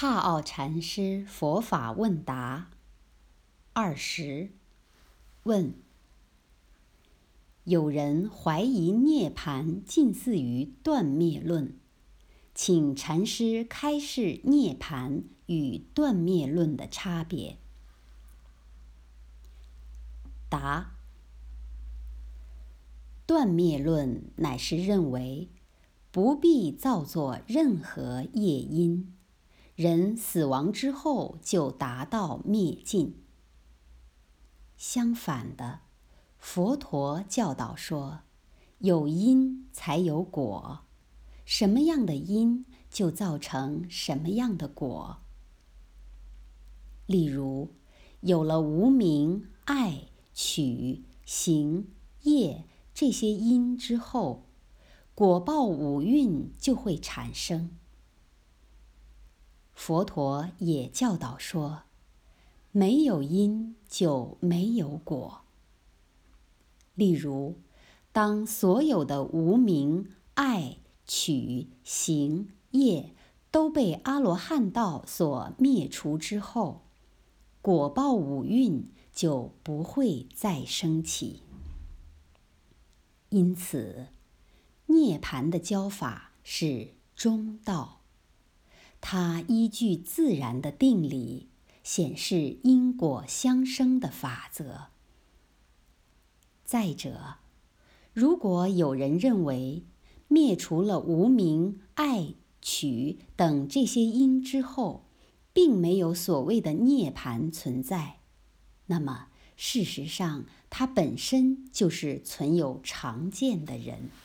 帕奥禅师佛法问答20问：有人怀疑涅槃近似于断灭论，请禅师开示涅槃与断灭论的差别。答：断灭论乃是认为不必造作任何业因，人死亡之后就达到灭尽。相反的，佛陀教导说，有因才有果，什么样的因就造成什么样的果。例如，有了无明、爱、取、行、业这些因之后，果报五蕴就会产生。佛陀也教导说，没有因就没有果。例如，当所有的无明、爱、取、行、业都被阿罗汉道所灭除之后，果报五蕴就不会再升起。因此，涅槃的教法是中道，它依据自然的定理，显示因果相生的法则。再者，如果有人认为灭除了无明、爱、取等这些因之后，并没有所谓的涅槃存在，那么事实上他本身就是存有常见的人。